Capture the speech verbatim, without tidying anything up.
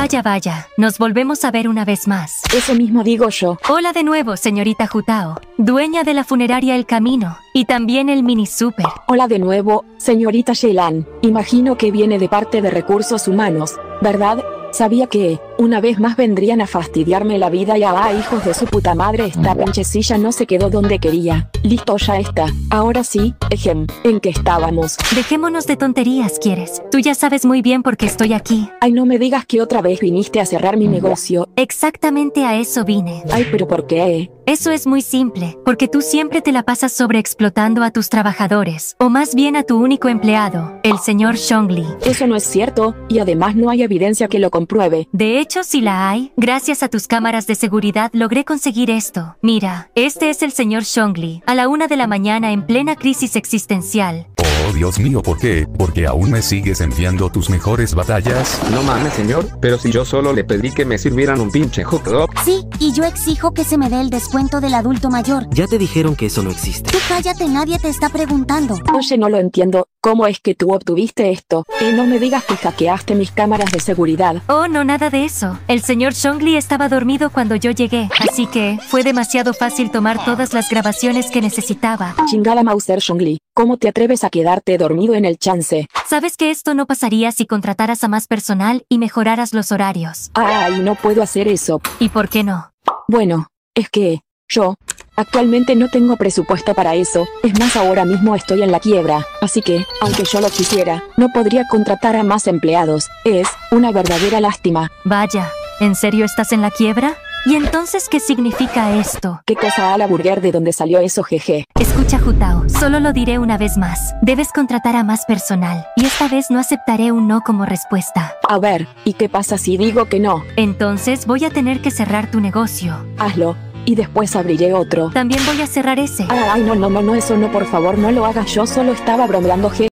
Vaya, vaya, nos volvemos a ver una vez más. Eso mismo digo yo. Hola de nuevo, señorita Jutao, dueña de la funeraria El Camino, y también el mini super. Hola de nuevo, señorita Shelan. Imagino que viene de parte de Recursos Humanos, ¿verdad? Sabía que, una vez más vendrían a fastidiarme la vida y ah, hijos de su puta madre, esta pinche silla no se quedó donde quería. Listo, ya está. Ahora sí, ejem, ¿en qué estábamos? Dejémonos de tonterías, ¿quieres? Tú ya sabes muy bien por qué estoy aquí. Ay, no me digas que otra vez viniste a cerrar mi negocio. Exactamente a eso vine. Ay, pero ¿por qué? Eso es muy simple, porque tú siempre te la pasas sobreexplotando a tus trabajadores, o más bien a tu único empleado, el señor Zhongli. Eso no es cierto, y además no hay evidencia que lo compruebe. De hecho, si la hay, gracias a tus cámaras de seguridad logré conseguir esto. Mira, este es el señor Zhongli, a la una de la mañana en plena crisis existencial. Oh, Dios mío, ¿por qué? ¿Porque aún me sigues enviando tus mejores batallas? No mames, señor, pero si yo solo le pedí que me sirvieran un pinche hot dog. Sí, y yo exijo que se me dé el descuento del adulto mayor. Ya te dijeron que eso no existe. Tú cállate, nadie te está preguntando. Oye, no lo entiendo. ¿Cómo es que tú obtuviste esto? Y no me digas que hackeaste mis cámaras de seguridad. Oh, no, nada de eso. El señor Zhongli estaba dormido cuando yo llegué, así que fue demasiado fácil tomar todas las grabaciones que necesitaba. Chingada Mauser Zhongli, ¿cómo te atreves a quedarte dormido en el chance? Sabes que esto no pasaría si contrataras a más personal y mejoraras los horarios. Ay, no puedo hacer eso. ¿Y por qué no? Bueno, es que yo actualmente no tengo presupuesto para eso. Es más, ahora mismo estoy en la quiebra, así que, aunque yo lo quisiera, no podría contratar a más empleados. Es una verdadera lástima. Vaya, ¿en serio estás en la quiebra? ¿Y entonces qué significa esto? ¿Qué cosa a la burger de donde salió eso, jeje? Escucha, Jutao, solo lo diré una vez más. Debes contratar a más personal, y esta vez no aceptaré un no como respuesta. A ver, ¿y qué pasa si digo que no? Entonces voy a tener que cerrar tu negocio. Hazlo, y después abriré otro. También voy a cerrar ese. Ay, no, no, no, no, eso no, por favor, no lo hagas. Yo solo estaba bromeando, je.